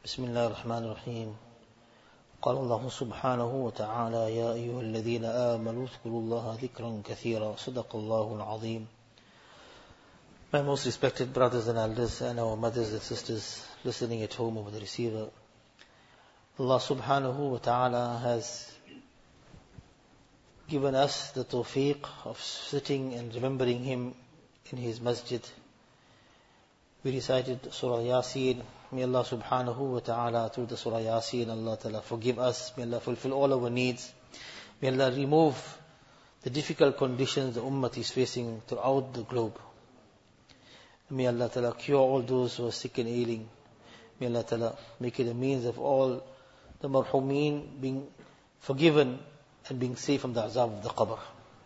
بسم الله الرحمن الرحيم قال الله سبحانه وتعالى يا أيها الذين آمنوا اذكروا الله ذكرا كثيرا صدق الله العظيم. My most respected brothers and elders and our mothers and sisters listening at home over the receiver, Allah subhanahu wa ta'ala has given us the tawfiq of sitting and remembering Him in His masjid. We recited Surah Yasin. May Allah subhanahu wa ta'ala through the Surah Yasin, Allah ta'ala forgive us. May Allah fulfill all our needs. May Allah remove the difficult conditions the ummah is facing throughout the globe. May Allah ta'ala cure all those who are sick and ailing. May Allah ta'ala make it a means of all the marhumeen being forgiven and being safe from the azab of the qabr.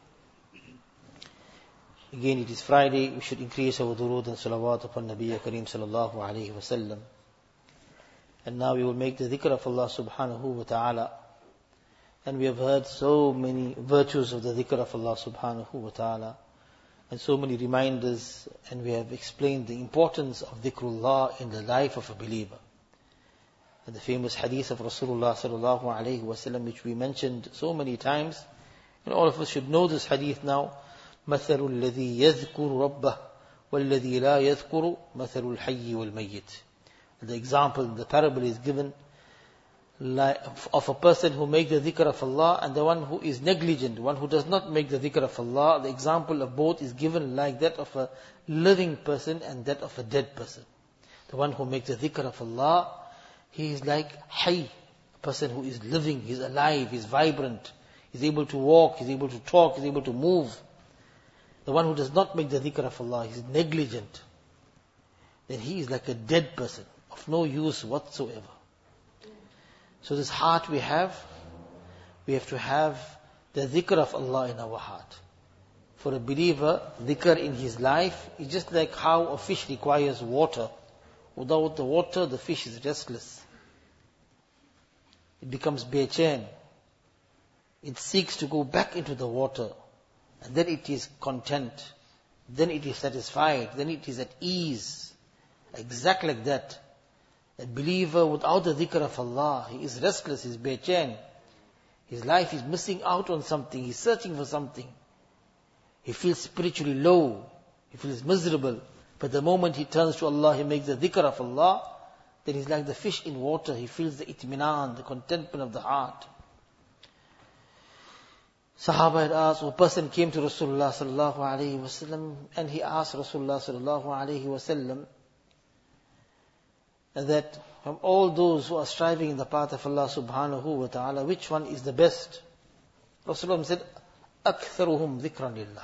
Again, it is Friday. We should increase our durood and salawat upon Nabiya Kareem sallallahu alayhi wa sallam. And now we will make the dhikr of Allah subhanahu wa ta'ala. And we have heard so many virtues of the dhikr of Allah subhanahu wa ta'ala. And so many reminders. And we have explained the importance of dhikrullah in the life of a believer. And the famous hadith of Rasulullah sallallahu alayhi wa sallam, which we mentioned so many times. And all of us should know this hadith now. مثل الذي يذكر ربه والذي لا يذكر مثل الحي والميت. The example, the parable is given of a person who makes the dhikr of Allah and the one who is negligent, one who does not make the dhikr of Allah. The example of both is given like that of a living person and that of a dead person. The one who makes the dhikr of Allah, he is like hayy, a person who is living, he is alive, he is vibrant, he is able to walk, he is able to talk, he is able to move. The one who does not make the dhikr of Allah, he is negligent, then he is like a dead person, of no use whatsoever. So this heart we have to have the dhikr of Allah in our heart. For a believer, dhikr in his life is just like how a fish requires water. Without the water, the fish is restless. It becomes beichain. It seeks to go back into the water. And then it is content. Then it is satisfied. Then it is at ease. Exactly like that. A believer without the dhikr of Allah, he is restless, he is beichain. His life is missing out on something. He is searching for something. He feels spiritually low. He feels miserable. But the moment he turns to Allah, he makes the dhikr of Allah, then he's like the fish in water. He feels the itminan, the contentment of the heart. Sahaba had asked, a person came to Rasulullah sallallahu alayhi wa sallam, and he asked Rasulullah sallallahu alayhi wa sallam that from all those who are striving in the path of Allah subhanahu wa ta'ala, which one is the best? Rasulullah said, أَكْثَرُهُمْ ذِكْرًا لِلَّهِ.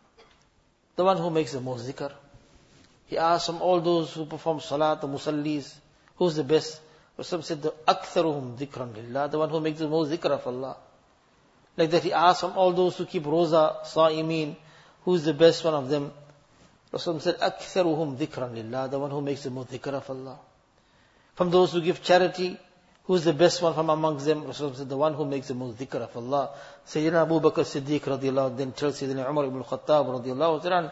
The one who makes the most dhikr. He asked from all those who perform salat, the musallis, who's the best? Rasulullah said, أَكْثَرُهُمْ ذِكْرًا لِلَّهِ. The one who makes the most dhikr of Allah. Like that he asked from all those who keep roza, sa'imin, who's the best one of them? Rasulullah said, أَكْثَرُهُمْ ذِكْرًا لِلَّهِ. The one who makes the most dhikr of Allah. From those who give charity, who's the best one from amongst them? Rasulullah said, the one who makes the most dhikr of Allah. Sayyidina Abu Bakr Siddiq radiallahu anhu then tells Sayyidina Umar ibn Khattab radiallahu anhu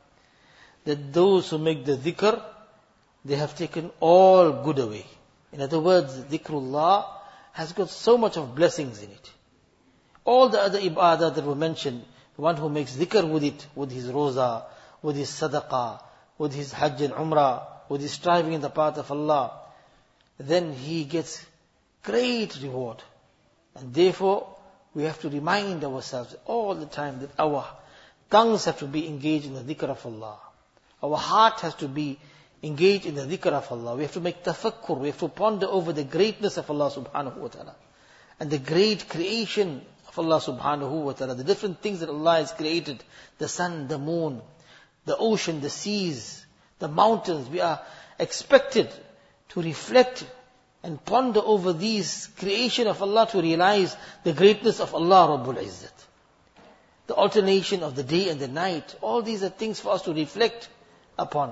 that those who make the dhikr, they have taken all good away. In other words, dhikrullah has got so much of blessings in it. All the other ibadah that were mentioned, the one who makes dhikr with it, with his roza, with his sadaqah, with his hajj and umrah, with his striving in the path of Allah, then he gets great reward. And therefore, we have to remind ourselves all the time that our tongues have to be engaged in the dhikr of Allah. Our heart has to be engaged in the dhikr of Allah. We have to make tafakkur, we have to ponder over the greatness of Allah subhanahu wa ta'ala. And the great creation of Allah subhanahu wa ta'ala, the different things that Allah has created, the sun, the moon, the ocean, the seas, the mountains. We are expected to reflect and ponder over these creation of Allah to realize the greatness of Allah Rabbul Izzat. The alternation of the day and the night, all these are things for us to reflect upon.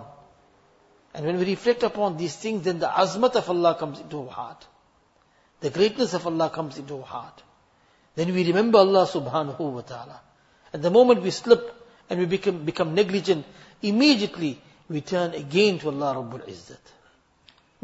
And when we reflect upon these things, then the azmat of Allah comes into our heart. The greatness of Allah comes into our heart. Then we remember Allah subhanahu wa ta'ala. And the moment we slip and we become negligent, immediately we turn again to Allah Rabbul Izzat.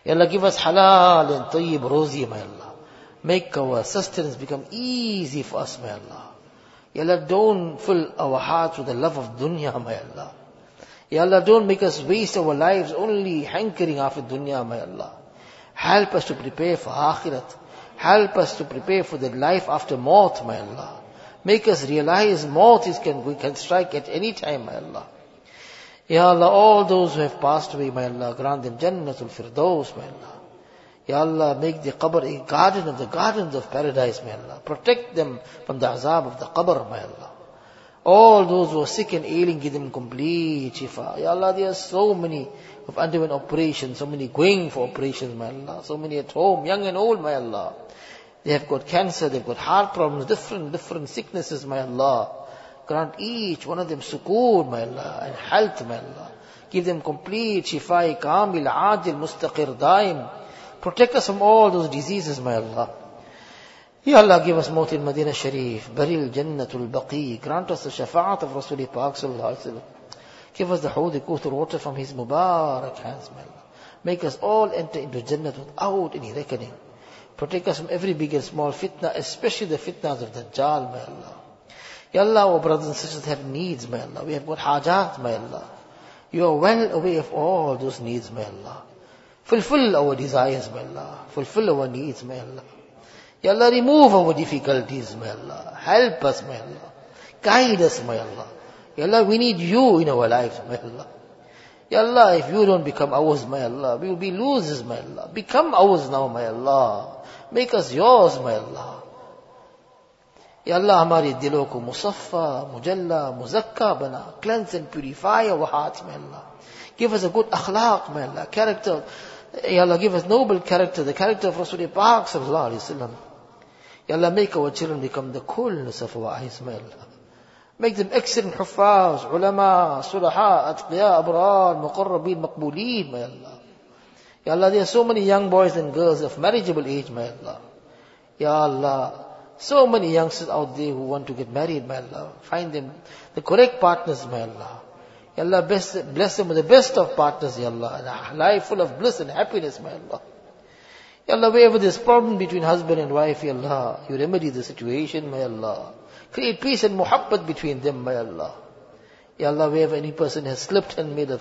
Ya Allah, give us halal and tayyib rozi, my Allah. Make our sustenance become easy for us, my Allah. Ya Allah, don't fill our hearts with the love of dunya, my Allah. Ya Allah, don't make us waste our lives only hankering after dunya, my Allah. Help us to prepare for akhirat. Help us to prepare for the life after maut, my Allah. Make us realize maut can strike at any time, my Allah. Ya Allah, all those who have passed away, my Allah, grant them Jannatul Firdaus, my Allah. Ya Allah, make the qabr a garden of the gardens of paradise, my Allah. Protect them from the azab of the qabr, my Allah. All those who are sick and ailing, give them complete shifa. Ya Allah, there are so many who have undergone operations, so many going for operations, my Allah. So many at home, young and old, my Allah. They have got cancer, they've got heart problems, different sicknesses, my Allah. Grant each one of them sukoon, my Allah, and health, my Allah. Give them complete shifa, kamil, ajil, mustaqir, daim. Protect us from all those diseases, my Allah. Ya Allah, give us maut in Medina Sharif, baril Jannatul Baqi. Grant us the shafa'at of Rasulullah Pak sallallahu alaihi wasallam. Give us the Hawd Kuthur water from his Mubarak hands, my Allah. Make us all enter into Jannat without any reckoning. Protect us from every big and small fitna, especially the fitnas of Dajjal, my Allah. Ya Allah, our brothers and sisters have needs, my Allah. We have got hajat, my Allah. You are well aware of all those needs, my Allah. Fulfill our desires, my Allah. Fulfill our needs, my Allah. Ya Allah, remove our difficulties, my Allah. Help us, my Allah. Guide us, my Allah. Ya Allah, we need you in our lives, my Allah. Ya Allah, if you don't become ours, my Allah, we will be losers, my Allah. Become ours now, my Allah. Make us yours, my Allah. Ya Allah, हमारे दिलों को मुसफ़ा, मुजल्ला, मुज़क्का बना. Cleanse and purify our hearts, my Allah. Give us a good akhlaq, my Allah. Character. Ya Allah, give us noble character, the character of Rasulullah Pak sallallahu alaihi wasallam. Ya Allah, make our children become the coolness of our eyes, my Allah. Make them excellent huffaz, ulama, sulaha, atqiya, abrar, muqarrabeen, maqbooleen, my Allah. Ya Allah, there are so many young boys and girls of marriageable age, my Allah. Ya Allah, so many youngsters out there who want to get married, my Allah. Find them the correct partners, my Allah. Ya Allah, bless them with the best of partners, Ya Allah. And a life full of bliss and happiness, my Allah. Ya Allah, wherever there's problem between husband and wife, Ya Allah, you remedy the situation, my Allah. Create peace and muhabbat between them, my Allah. Ya Allah, wherever any person has slipped and made a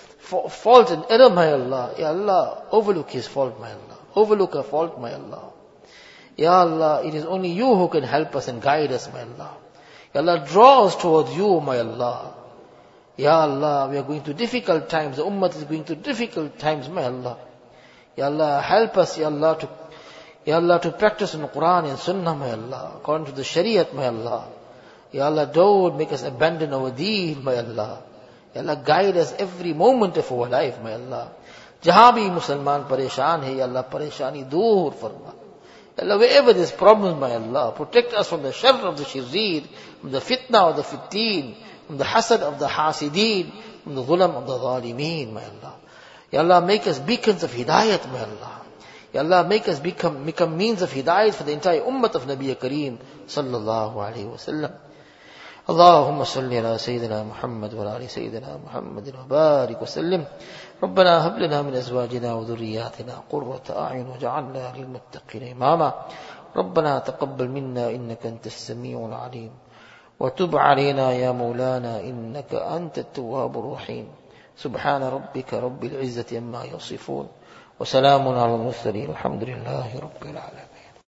fault and error, my Allah. Ya Allah, overlook his fault, my Allah. Overlook her fault, my Allah. Ya Allah, it is only you who can help us and guide us, my Allah. Ya Allah, draw us towards you, my Allah. Ya Allah, we are going through difficult times. The ummah is going through difficult times, my Allah. Ya Allah, help us, Ya Allah, to practice in the Quran and Sunnah, my Allah, according to the Shariat, my Allah. Ya Allah, don't make us abandon our deen, my Allah. Ya Allah, guide us every moment of our life, my Allah. Jahan bhi Musliman pareshan hai, Ya Allah, pareshani dur farma. Ya Allah, wherever there's problems, my Allah, protect us from the sharr of the shirzeer, from the fitna of the fitteen, from the hasad of the hasideen, from the zulam of the zalimeen, my Allah. Ya Allah, make us beacons of hidayat, my Allah. Ya Allah, make us become means of hidayat for the entire ummah of Nabi Kareem sallallahu alayhi wa sallam. اللهم صل على سيدنا محمد وعلى آل سيدنا محمد وبارك وسلم. ربنا هب لنا من أزواجنا وذرياتنا قرة أعين واجعلنا للمتقين إماما. ربنا تقبل منا إنك أنت السميع العليم وتب علينا يا مولانا إنك أنت التواب الرحيم. سبحان ربك رب العزة عما يصفون وسلام على المرسلين الحمد لله رب العالمين.